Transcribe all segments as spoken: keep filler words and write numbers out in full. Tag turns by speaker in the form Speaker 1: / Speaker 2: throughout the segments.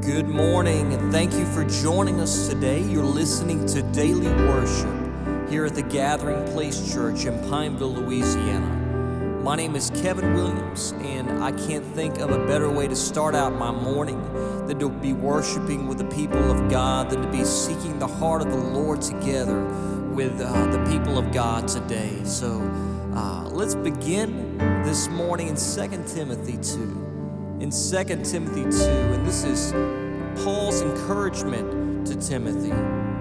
Speaker 1: Good morning, and thank you for joining us today. You're listening to Daily Worship here at the Gathering Place Church in Pineville, Louisiana. My name is Kevin Williams, and I can't think of a better way to start out my morning than to be worshiping with the people of God, than to be seeking the heart of the Lord together with uh, the people of God today. So uh, let's begin this morning in Second Timothy two. In Second Timothy two, and this is Paul's encouragement to Timothy. I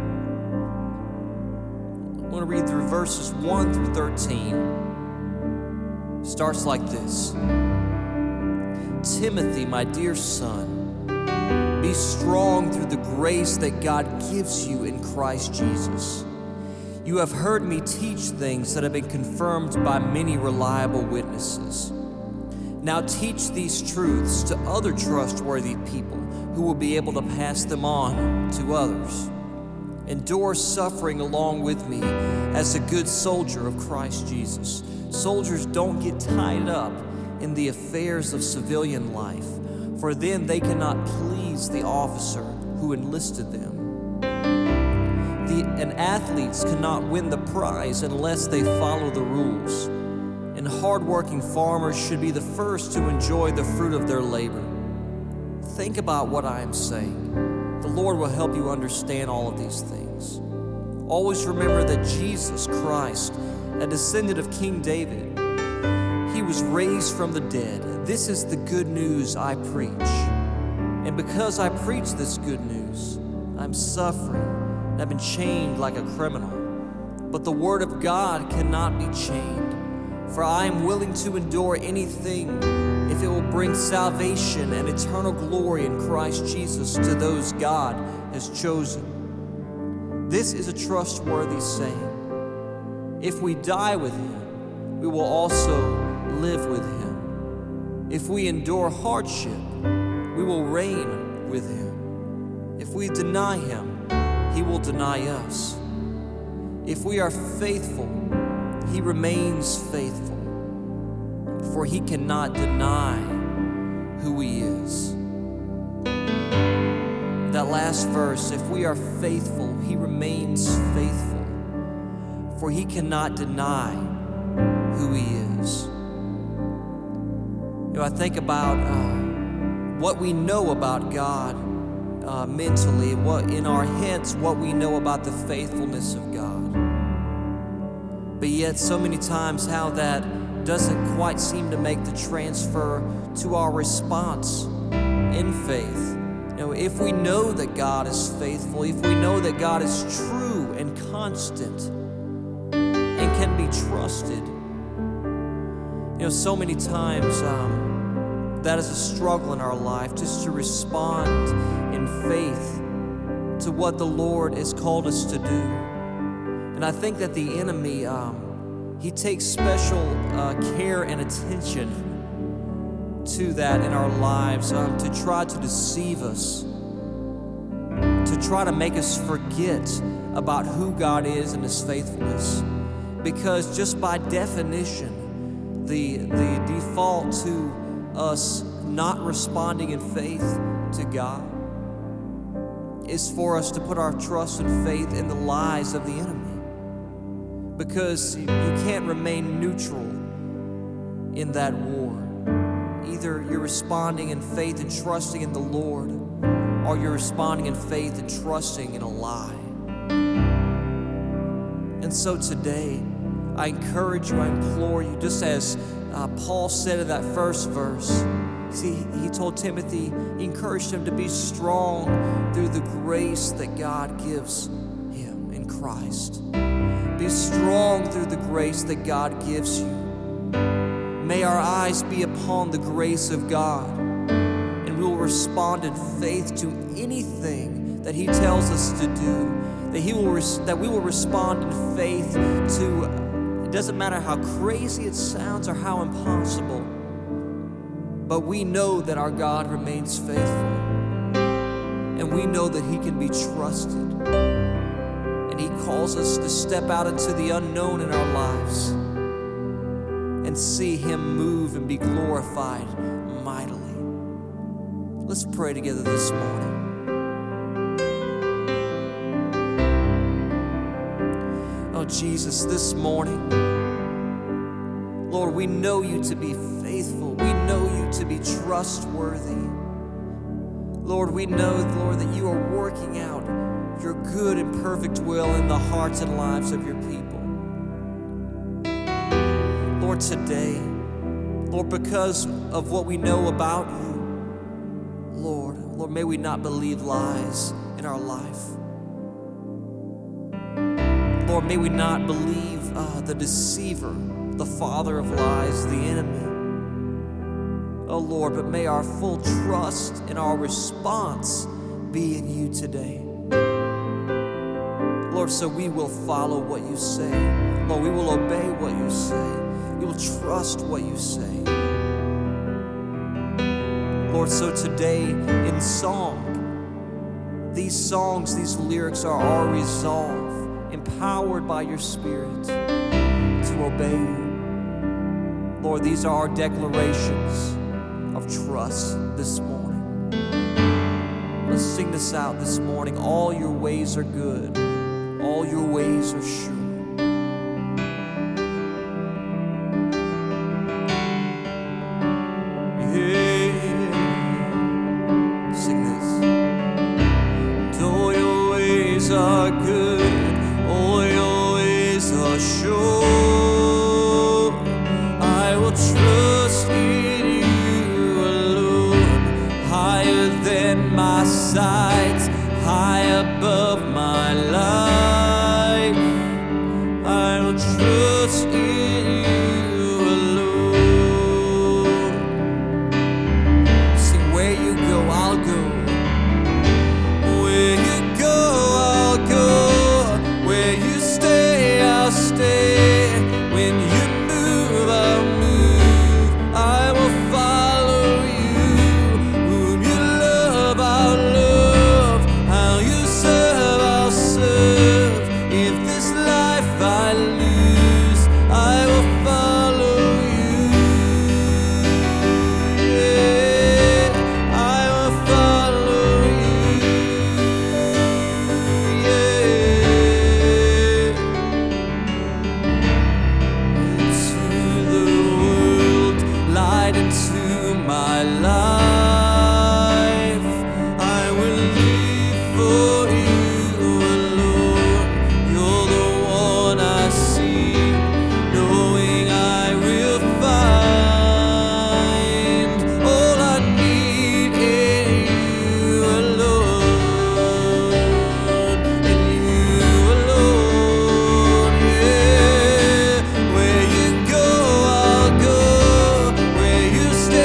Speaker 1: want to read through verses one through thirteen. Starts like this. Timothy, my dear son, be strong through the grace that God gives you in Christ Jesus. You have heard me teach things that have been confirmed by many reliable witnesses. Now teach these truths to other trustworthy people who will be able to pass them on to others. Endure suffering along with me as a good soldier of Christ Jesus. Soldiers don't get tied up in the affairs of civilian life, for then they cannot please the officer who enlisted them. The, and athletes cannot win the prize unless they follow the rules. And hardworking farmers should be the first to enjoy the fruit of their labor. Think about what I am saying. The Lord will help you understand all of these things. Always remember that Jesus Christ, a descendant of King David, he was raised from the dead. This is the good news I preach. And because I preach this good news, I'm suffering and I've been chained like a criminal. But the word of God cannot be chained. For I am willing to endure anything if it will bring salvation and eternal glory in Christ Jesus to those God has chosen. This is a trustworthy saying. If we die with him, we will also live with him. If we endure hardship, we will reign with him. If we deny him, he will deny us. If we are faithful, he remains faithful, for he cannot deny who he is. That last verse, if we are faithful, he remains faithful, for he cannot deny who he is. You know, I think about uh, what we know about God uh, mentally, what in our heads, what we know about the faithfulness of God. But yet so many times how that doesn't quite seem to make the transfer to our response in faith. You know, if we know that God is faithful, if we know that God is true and constant and can be trusted, you know, so many times um, that is a struggle in our life, just to respond in faith to what the Lord has called us to do. And I think that the enemy, um, he takes special uh, care and attention to that in our lives, um, to try to deceive us, to try to make us forget about who God is and his faithfulness. Because just by definition, the, the default to us not responding in faith to God is for us to put our trust and faith in the lies of the enemy. Because you can't remain neutral in that war. Either you're responding in faith and trusting in the Lord, or you're responding in faith and trusting in a lie. And so today, I encourage you, I implore you, just as uh, Paul said in that first verse. See, he told Timothy, he encouraged him to be strong through the grace that God gives him in Christ. Be strong through the grace that God gives you. May our eyes be upon the grace of God, and we will respond in faith to anything that he tells us to do. That he will res- that we will respond in faith to. It doesn't matter how crazy it sounds or how impossible, but we know that our God remains faithful, and we know that he can be trusted. He calls us to step out into the unknown in our lives and see him move and be glorified mightily. Let's pray together this morning. Oh, Jesus, this morning, Lord, we know you to be faithful. We know you to be trustworthy. Lord, we know, Lord, that you are working out your good and perfect will in the hearts and lives of your people. Lord, today, Lord, because of what we know about you, Lord, Lord, may we not believe lies in our life. Lord, may we not believe uh, the deceiver, the father of lies, the enemy. Oh Lord, but may our full trust and our response be in you today. Lord, so we will follow what you say. Lord, we will obey what you say. We will trust what you say. Lord, so today in song, these songs, these lyrics are our resolve, empowered by your Spirit to obey you. Lord, these are our declarations of trust this morning. Let's sing this out this morning. All your ways are good. All your ways are sure. Are good, all your ways are sure. I will trust in you alone, higher than my sights, high above my life. I will trust in you alone. See, where you go, I'll go. You stay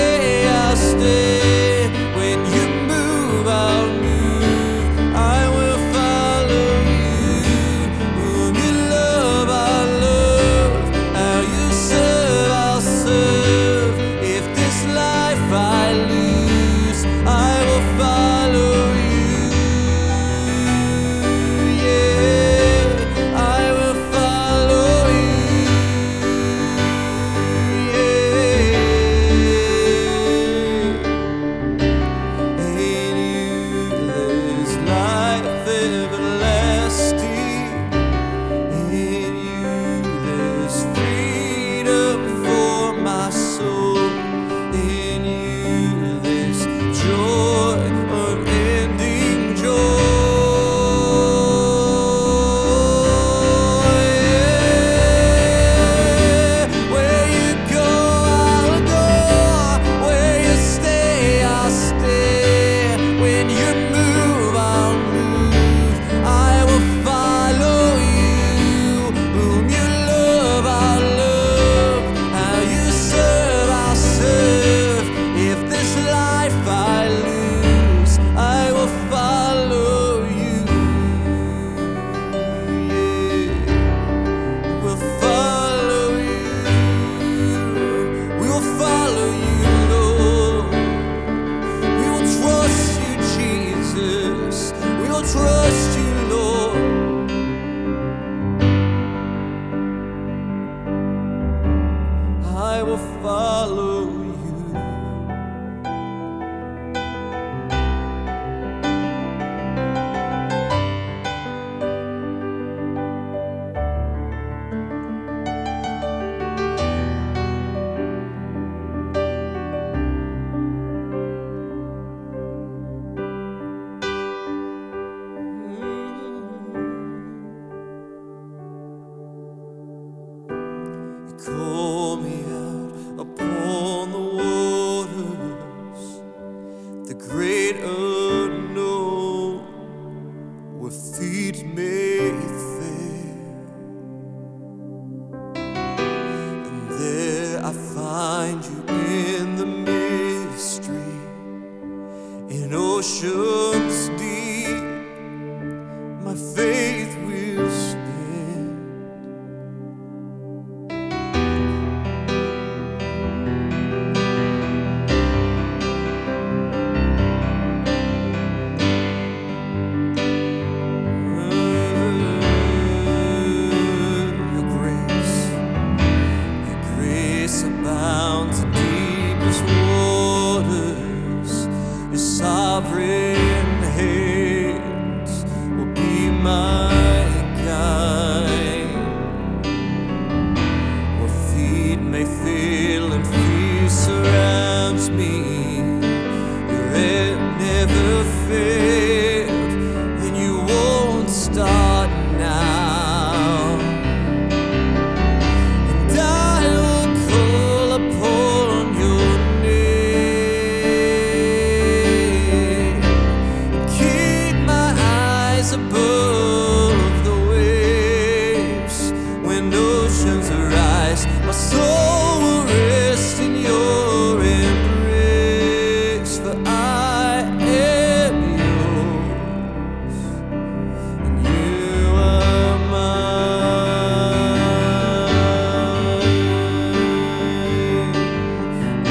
Speaker 1: abound to deepest waters. Your sovereign hand will be my guide. Where feet may fail and fear surrounds me, your hand never failed, and you won't start now. And I will call upon your name, keep my eyes above the waves. When oceans arise, my soul will rest in your embrace. For I am yours, and you are mine. Oh,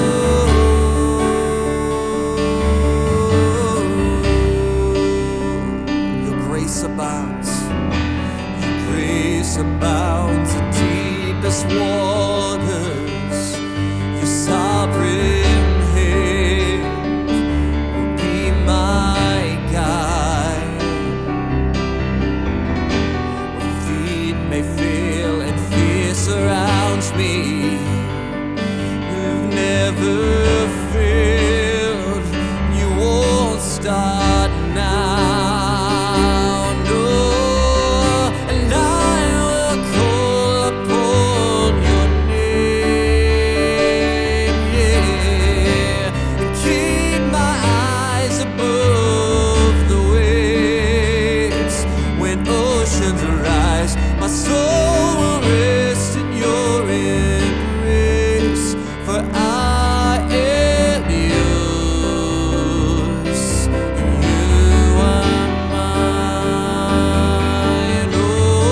Speaker 1: your grace abounds, your grace abounds in deepest waters. Your sovereign hand will be my guide. Where feet may fail and fear surrounds me, you've never failed, you won't start now. No, and I will call upon your name, yeah, and keep my eyes above the waves. When oceans arise, my soul will rest in your embrace. For I am yours, and you are mine. Oh,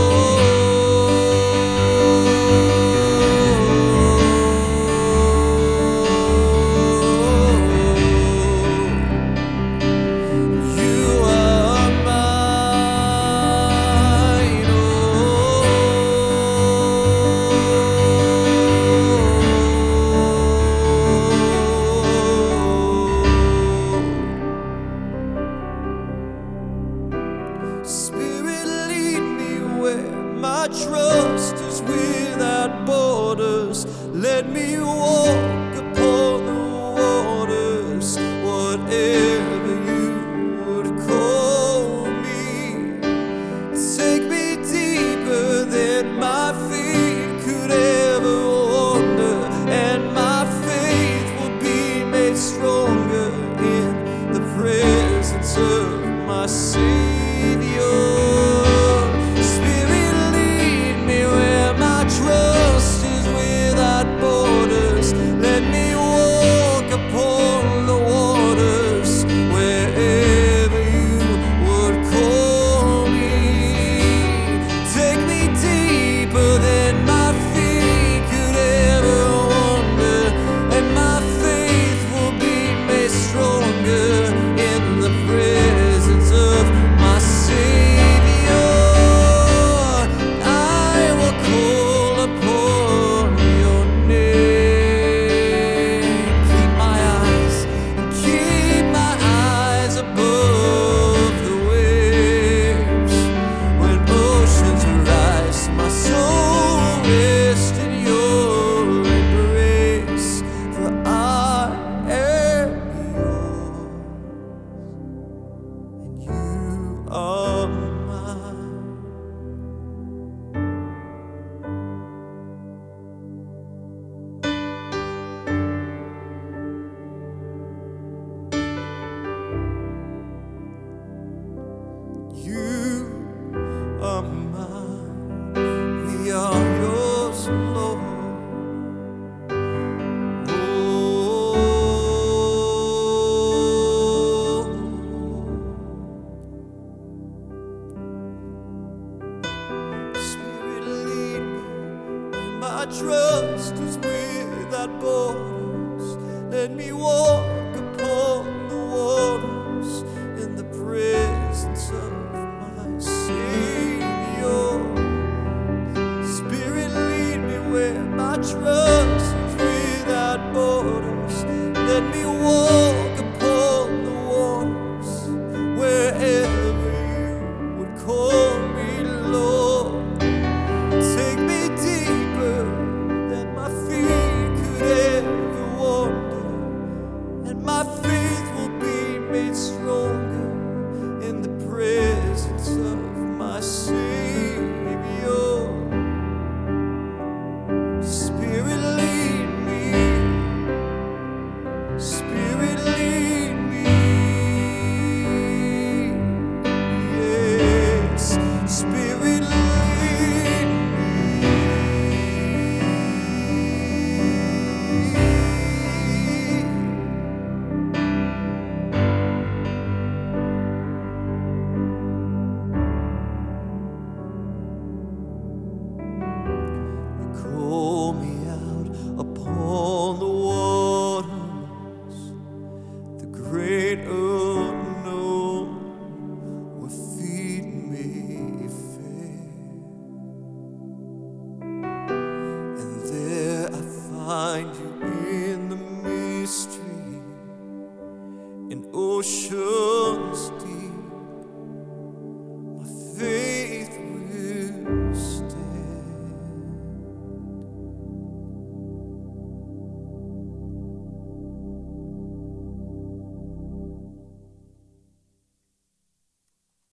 Speaker 1: you are mine. Oh, Spirit, lead me where my trust is without borders. Let me walk upon the waters, whatever you would call me. Take me deeper than my feet could ever wander, and my faith will be made stronger in the presence of my Savior. Spirit, lead me where my trust is without borders. Let me walk upon the waters, wherever you would call me. Take me deeper than my feet could ever wander, and my faith will be made stronger in the presence of my Savior. I will call upon your name. Keep my eyes, keep my eyes above the waves. When oceans arise, my soul will rest in your embrace. For I am yours, and you are mine. You are mine. We are yours, Lord. Spirit, lead me where my trust is without borders. Let me walk upon the waters in the presence of my Savior. Spirit, lead me where my trust is without let me walk upon the waters wherever you would call me, Lord. Take me deeper than my feet could ever wander, and my faith will be made stronger in the presence of my Savior. Spirit, lead me. Spirit, lead me. Yes, Spirit, lead me. Call me out upon the waters, the great unknown, where feet may fail, and there I find you